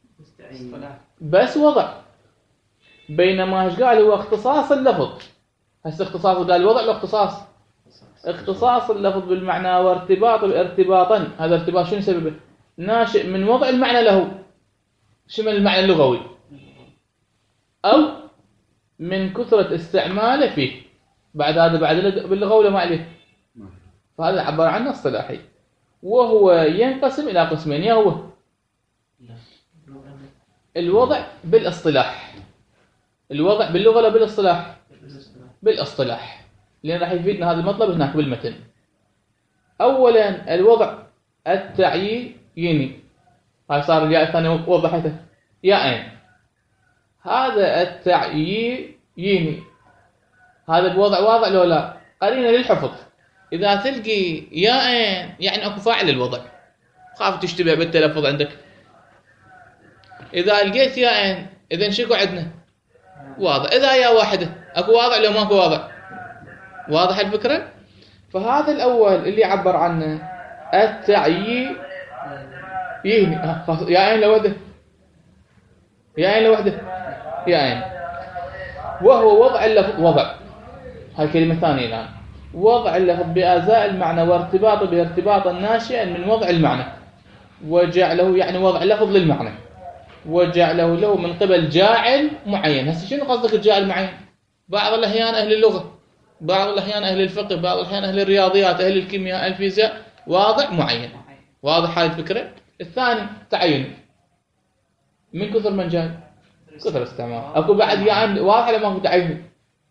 بس وضع. بينما ايش قال هو اختصاص اللفظ. هسه اختصاص قال وضع له اختصاص اختصاص اللفظ بالمعنى وارتباط ارتباطا. هذا ارتباط شنو سببه؟ ناشئ من وضع المعنى له شمل المعنى اللغوي أو من كثرة استعماله فيه. بعد هذا بعد باللغة ولا ما عليه. فهذا عبر عنه اصطلاحي وهو ينقسم إلى قسمين. يا هو الوضع بالاصطلاح. الوضع باللغة ولا بالاصطلاح؟ بالاصطلاح لأن راح يفيدنا هذا المطلب هناك بالمتن. أولا الوضع التعييني. هاي صار الياء الثانية وضحته ياءين. هذا التعييني هذا بوضع واضح لو لا قرينة للحفظ. إذا تلقي ياءين يعني أكو فاعل الوضع خاف تشتبه بالتلفظ عندك. إذا لقيت ياءين إذن شكو عندنا واضح. إذا يا واحدة أكو واضح لو ما أكو واضح. واضح الفكرة؟ فهذا الأول اللي عبر عنه التعييني ياءين لوحده ياءين لوحده ياءين وهو وضع اللفظ. وضع هاي كلمة ثانية الآن. وضع اللفظ بأزاء المعنى وارتباطه بارتباطا ناشئا من وضع المعنى وجعله يعني وضع اللفظ للمعنى وجعله له من قبل جاعل معين. هسه شنو قصدك الجاعل معين؟ بعض الأحيان أهل اللغة بعض الأحيان أهل الفقه بعض الأحيان أهل الرياضيات أهل الكيمياء الفيزياء واضع معين. واضح هاي الفكرة. الثاني تعين من كثر من جاي كثر استعمال. أكو بعد يعني واضح لما هو تعين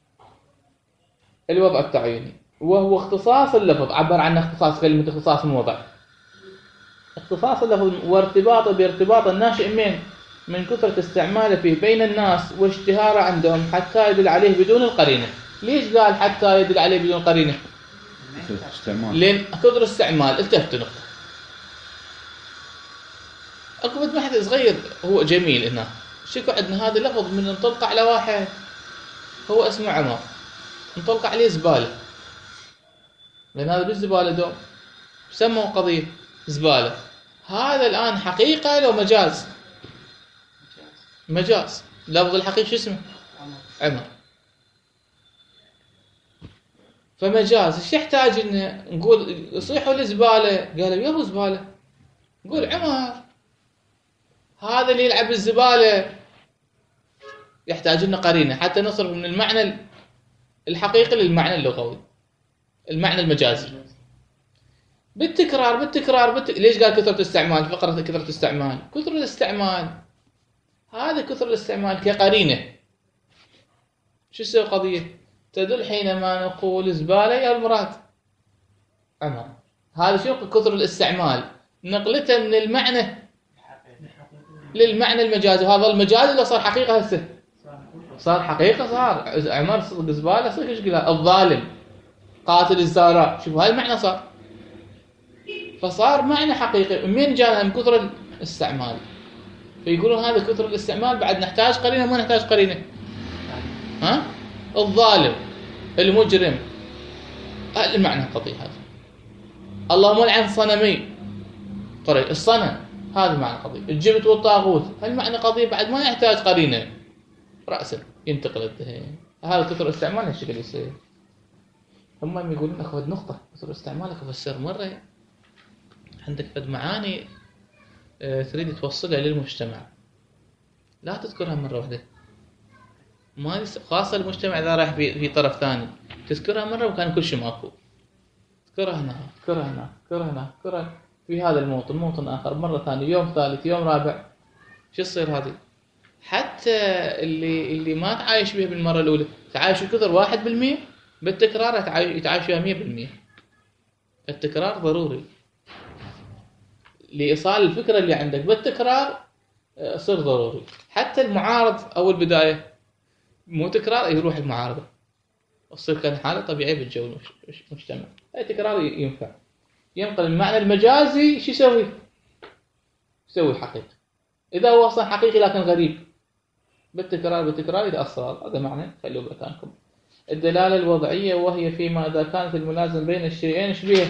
الوضع التعييني وهو اختصاص اللفظ. عبر عنه اختصاص كلمة اختصاص من وضع. اختصاص اللفظ وارتباطه بارتباط الناشئ من من كثرة استعماله فيه بين الناس واشتهاره عندهم حتى يدل عليه بدون القرينة. ليش قال حتى يدل عليه بدون القرينة؟ لأن كثر استعمال. التفت نقطة أكو بد واحد صغير هو جميل هنا شكو عندنا هذا اللفظ من نطلق على واحد هو اسمه عمر نطلق عليه زبالة لأن هذا بالزبالة دوم سموا قضية زبالة. هذا الآن حقيقة لو مجاز؟ مجاز. لفظ الحقيقي شو اسمه؟ عمر. فمجاز. ايش يحتاج ان نقول يصيحوا الزبالة؟ قالوا يابو زبالة. نقول عمر. هذا اللي يلعب الزبالة يحتاج لنا قرينة حتى نصرف من المعنى الحقيقي للمعنى اللغوي المعنى المجازي. بالتكرار بالتكرار بالتك... ليش قال كثرة استعمال؟ فقرة كثرة استعمال. كثر الاستعمال هذا كثر الاستعمال كقرينة شو يسوي قضية تدل حينما نقول زبالة يا المراد عمر. هذا شو كثر الاستعمال نقلته من المعنى للمعنى المجازي. هذا المجاز اللي صار حقيقة هسه صار حقيقة صار عمر صدق زبالة صدق ايش قلها الظالم قاتل الزارع. شوف هاي المعنى صار فصار معنى حقيقي. من جاء من كثر الاستعمال فيقولون هذا كثر الاستعمال بعد نحتاج قرينة ما نحتاج قرينة. ها الظالم المجرم المعنى قضية هذا. اللهم لعن صنمي قري الصنم هذا معنى قضية. الجبت والطاغوت هالمعنى قضية بعد ما يحتاج قرينة رأسا ينتقل الذهن. هذا كثر استعمال هالشكل يصير. هم يقولون أخذ نقطة كثر استعمالك فسر مرة عندك فد معاني تريد توصلها للمجتمع لا تذكرها مرة واحدة ما يس- خاصة المجتمع إذا راح في في طرف ثاني تذكرها مرة وكان كل شيء ماكو، تذكرها هنا تذكرها هنا تذكرها هنا تذكرها في هذا الموطن موطن آخر، مرة ثانية يوم ثالث يوم رابع، شو تصير هذه؟ حتى اللي اللي ما تعايش بها بالمرة الأولى تعايش كثر واحد بالمية، بالتكرار يتعايش يتعايش بها مية بالمية. التكرار ضروري لإيصال الفكرة اللي عندك بالتكرار، آه، صير ضروري. حتى المعارض أو البداية مو تكرار يروح المعارضة، تصير كان حالة طبيعية بالجو المش- المجتمع. أي تكرار ي- ينفع. ينقل المعنى المجازي شو يسوي؟ يسوي حقيقي. إذا هو أصلا حقيقي لكن غريب، بالتكرار بالتكرار إذا أصرار، هذا معنى خلوا بمكانكم. الدلالة الوضعية وهي فيما إذا كانت الملازم بين الشيئين شبيه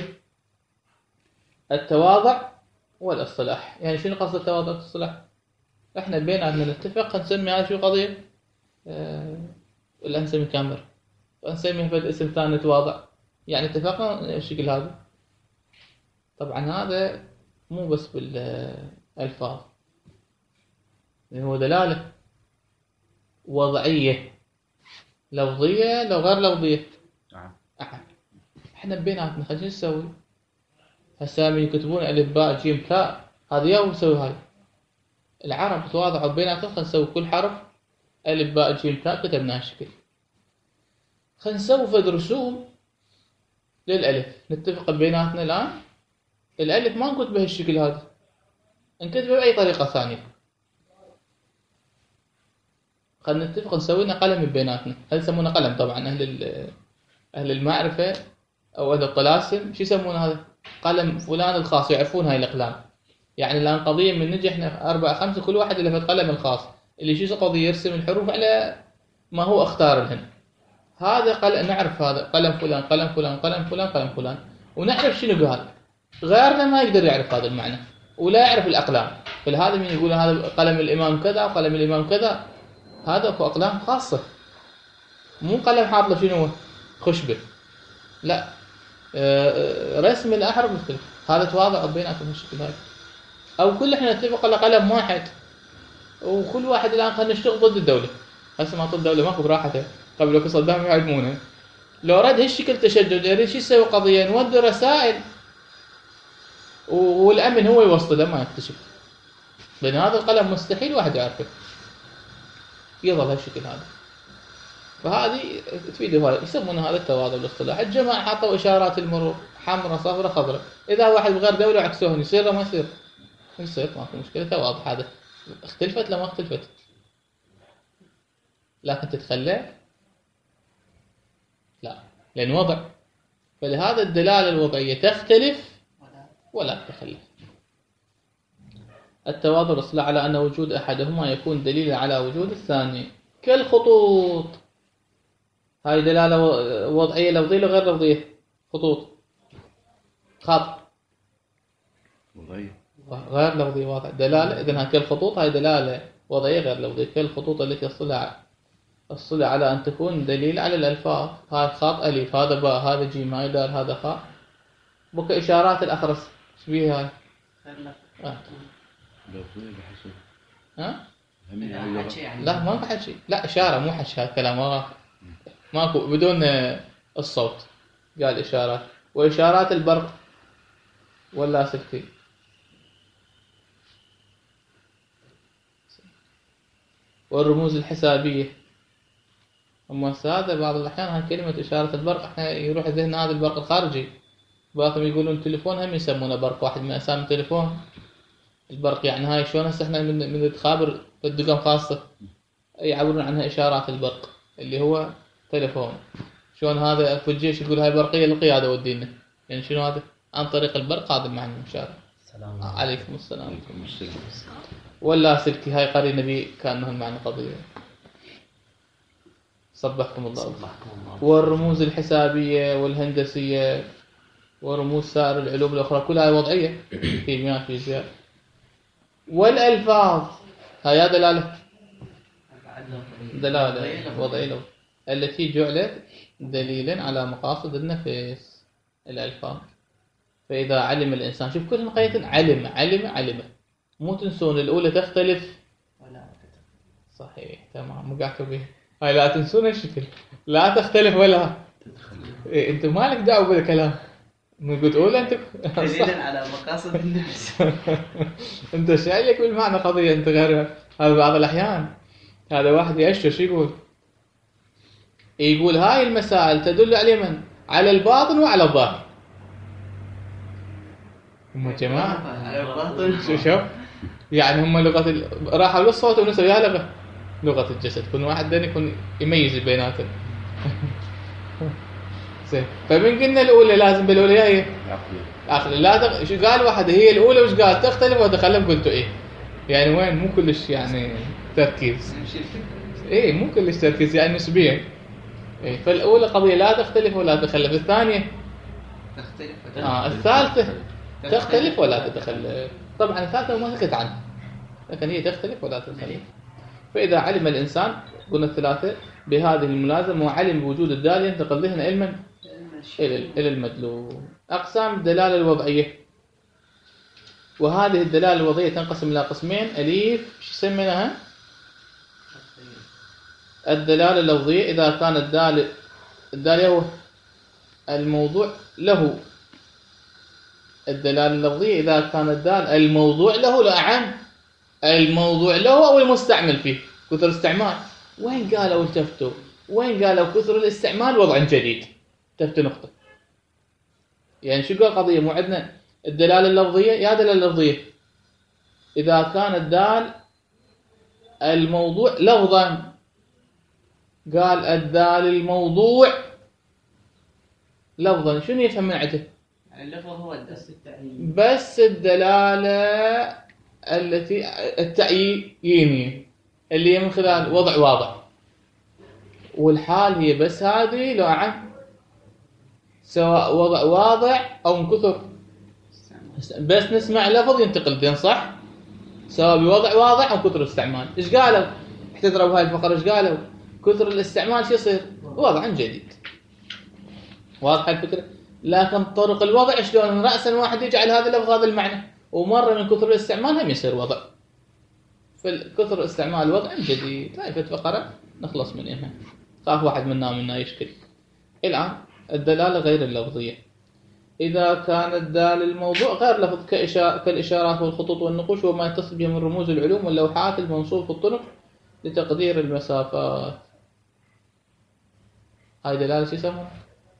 التواضع والاصطلاح. يعني شنو قصد التواضع والاصطلاح؟ احنا بيناتنا نتفق نسمي هذه شو قضية؟ أه... ولا نسمي كاميرا ونسميه بد اسم ثاني نتواضع، يعني اتفقنا الشكل هذا. طبعا هذا مو بس بالألفاظ، هو دلالة وضعية لفظية لو غير لفظية. نعم. أحد. احنا بيناتنا خلينا نسوي هسه يكتبون ألف باء جيم تاء، هذا يوم نسوي هاي. العرب تواضعوا بيناتهم، خلينا نسوي كل حرف ألف باء جيم تاء كتبناه الشكل. خلينا نسوي فد رسوم للألف، نتفق بيناتنا الآن الألف ما نكتب بهالشكل هذا، نكتبه بأي طريقة ثانية. خلينا نتفق نسوي لنا قلم بيناتنا، هل يسمونه قلم طبعا أهل أهل المعرفة أو أهل الطلاسم شو يسمون هذا؟ قلم فلان الخاص، يعرفون هاي الأقلام. يعني الآن قضية من نجي إحنا أربعة خمسة كل واحد له قلم الخاص اللي شو قضية يرسم الحروف على ما هو اختار لهن. هذا قلم نعرف هذا قلم فلان قلم فلان قلم فلان قلم فلان، ونعرف شنو قال. غيرنا ما يقدر يعرف هذا المعنى ولا يعرف الأقلام. فلهذا من يقول هذا قلم الإمام كذا وقلم الإمام كذا، هذا أكو أقلام خاصة، مو قلم حاط له شنو خشبة، لا رسم الأحرف مختلف. هذا تواضع بيناتهم بالشكل هذا. أو كل إحنا نتفق على قلم واحد وكل واحد الآن خلينا نشتغل ضد الدولة. هسه ما ضد الدولة ماكو براحته، قبل لو صدام يعدمونه. لو رد هالشكل تشدد يريد شو يسوي قضية نودي رسائل والأمن هو يوصله ما يكتشف، لأن هذا القلم مستحيل واحد يعرفه، يظل هالشكل هذا. فهذه تفيد هذا، يسمون هذا التواضع بالاصطلاح. الجماعة حطوا إشارات المرور حمراء صفراء خضراء، إذا واحد بغير دولة عكسوهن يصير ولا ما يصير؟ يصير، ماكو مشكلة، تواضع. هذا اختلفت لما اختلفت، لكن تتخلى لا، لأن وضع. فلهذا الدلالة الوضعية تختلف ولا تتخلف. التواضع الاصطلاح على أن وجود أحدهما يكون دليلا على وجود الثاني، كالخطوط. هاي دلالة وضعية لفظية وغير لفظية. خطوط خط وضعية غير لفظية واضح دلالة. إذن هاي كالخطوط هاي دلالة وضعية غير لفظية، كالخطوط التي الصلة الصلة على أن تكون دليل على الألفاظ. هاي خط ألف، هذا باء، هذا جيم، هاي دال، هذا خاء. بك إشارات الأخرس شبيه هاي؟ آه. لفظية بحسب ها؟ هم يعني حكي يعني. لا ما حكي، لا إشارة مو حكي. هذا كلام ما ماكو بدون الصوت، قال إشارات. وإشارات البرق واللاسلكي. والرموز الحسابية. أما هذا بعض الأحيان هاي كلمة إشارة البرق إحنا يروح ذهننا هذا البرق الخارجي، بعضهم يقولون تليفون هم يسمونه برق، واحد من أسامي التليفون البرق. يعني هاي شلون هسه إحنا من من نتخابر بالدقم خاصة يعبرون عنها إشارات البرق اللي هو تليفون. شلون هذا في الجيش يقول هاي برقية للقيادة ودينا، يعني شنو هذا؟ عن طريق البرق، هذا المعنى المشارة. السلام عليكم السلام. عليكم السلام. واللاسلكي هاي قرينة بي كأنه المعنى قضية. صبحكم الله. صبحكم الله. والرموز الحسابية والهندسية ورموز سائر العلوم الأخرى كلها وضعية، كيمياء فيزياء. والألفاظ هاي دلالة دلالة وضعية التي جعلت دليلا على مقاصد النفس. الألفاظ. فإذا علم الإنسان، شوف كل نقية علم علم علم، مو تنسون الأولى تختلف. صحيح تمام، مو قاعد به هاي لا تنسون الشكل، لا تختلف ولا إيه انت مالك دعوه بالكلام، نقول تقول انت دليلا على مقاصد النفس. انت شايلك بالمعنى قضيه انت غير هذا. بعض الاحيان هذا واحد يأشر يقول يقول هاي المسائل تدل على من؟ على الباطن وعلى الظاهر. هم جماعه على الباطن. شو شوف يعني هم لغه ال... راحوا للصوت ونسوا يا لغه لغه الجسد، كل واحد دين يكون يميز بيناتهم. زين فمن قلنا الاولى لازم بالاولى هي عقل. لا تق... شو قال واحد هي الاولى وش قال تختلف وتخلف، قلتوا ايه يعني وين مو كلش يعني تركيز. ايه مو كلش تركيز يعني نسبيا. ايه فالاولى قضيه لا تختلف ولا تتخلف، الثانيه تختلف. اه الثالثه تختلف ولا تتخلف. طبعا الثالثه ما سكت عنها لكن هي تختلف ولا تتخلف. فاذا علم الانسان قلنا الثلاثه بهذه الملازمه وعلم بوجود الدال ينتقل ذهنه علما الى الى المدلول. اقسام الدلاله الوضعيه، وهذه الدلاله الوضعيه تنقسم الى قسمين. اليف شو سميناها؟ الدلاله اللفظيه اذا كان الدال الدال هو الموضوع له. الدلاله اللفظيه اذا كان الدال الموضوع له لا عن الموضوع له او المستعمل فيه. كثر استعمال وين قالوا التفتوا؟ وين قالوا كثر الاستعمال وضع جديد؟ تفت نقطه. يعني شو قال قضيه مو عندنا الدلاله اللفظيه؟ يا دلاله لفظيه اذا كان الدال الموضوع لفظا. قال الدال الموضوع لفظا شنو يفهم من عنده؟ اللفظ هو الدرس التعيين بس الدلاله التي التعيينيه اللي هي من خلال وضع واضح، والحال هي بس هذه لو عن سواء وضع واضح او من كثر بس نسمع لفظ ينتقل دين صح، سواء بوضع واضح او كثر استعمال. ايش قالوا؟ احتضروا بهاي الفقره ايش قالوا؟ كثر الاستعمال شو يصير؟ وضع جديد. واضحه الفكره؟ لكن طرق الوضع شلون راسا واحد يجعل هذا اللفظ هذا المعنى، ومره من كثر الاستعمال هم يصير وضع. فالكثر استعمال وضع جديد. هاي فقره نخلص منها. خاف واحد منا منا يشكل. الان الدلاله غير اللفظيه اذا كان الدال الموضوع غير لفظ كالاشارات والخطوط والنقوش وما يتصل به من رموز العلوم واللوحات المنصوب في الطرق لتقدير المسافات. هاي دلاله شو يسمونها؟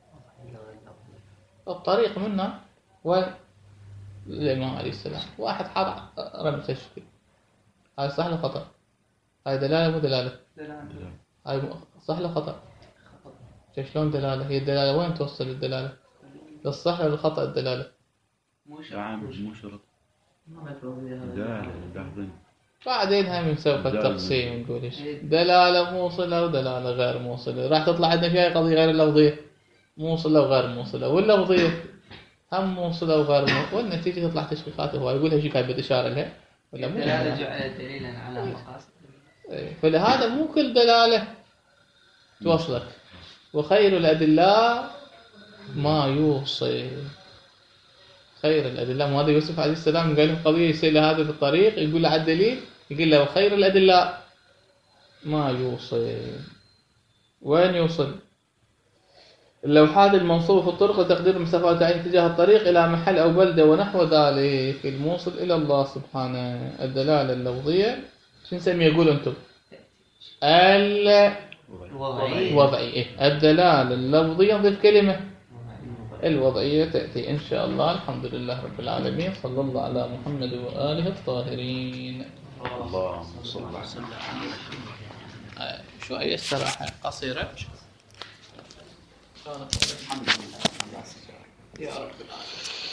الطريق منا والإمام عليه السلام واحد حاط رمز الشكل. هاي صح ولا خطأ؟ هاي دلالة مو دلالة؟ دلالة. هاي صح ولا خطأ؟ شلون دلالة؟ هي الدلالة وين توصل الدلالة؟ للصح ولا الخطأ الدلالة؟ مو شرط. مو شرط. ما مفهوم بها. دلالة لاحظين. بعدين هاي من سوف التقسيم نقول ايش؟ دلالة موصلة ودلالة غير موصلة. راح تطلع عندنا فيها قضية غير اللفظية. موصلة وغير موصلة، واللفظية هم موصلة وغير موصلة، والنتيجة تطلع تشويقات. هو يقولها شيء كان بالإشارة لها ولا مو؟ دلالة جعلت دليلا على مقاصد. فلهذا مو كل دلالة توصلك. وخير الأدلة ما يوصل. خير الأدلة مو هذا يوسف عليه السلام قال له قضية يصير له هذا بالطريق يقول له على الدليل يقول له وخير الأدلة ما يوصل. وين يوصل؟ اللوحات المنصوبة في الطرق وتقدير مسافات عين اتجاه الطريق إلى محل أو بلدة ونحو ذلك الموصل إلى الله سبحانه. الدلالة اللفظية شو نسميه يقولوا أنتم؟ الوضعية. الدلالة اللفظية نضيف كلمة الوضعية تأتي إن شاء الله. الحمد لله رب العالمين. صلى الله على محمد وآله الطاهرين. اللهم صل على محمد. شوية استراحة قصيرة. الحمد لله يا رب العالمين.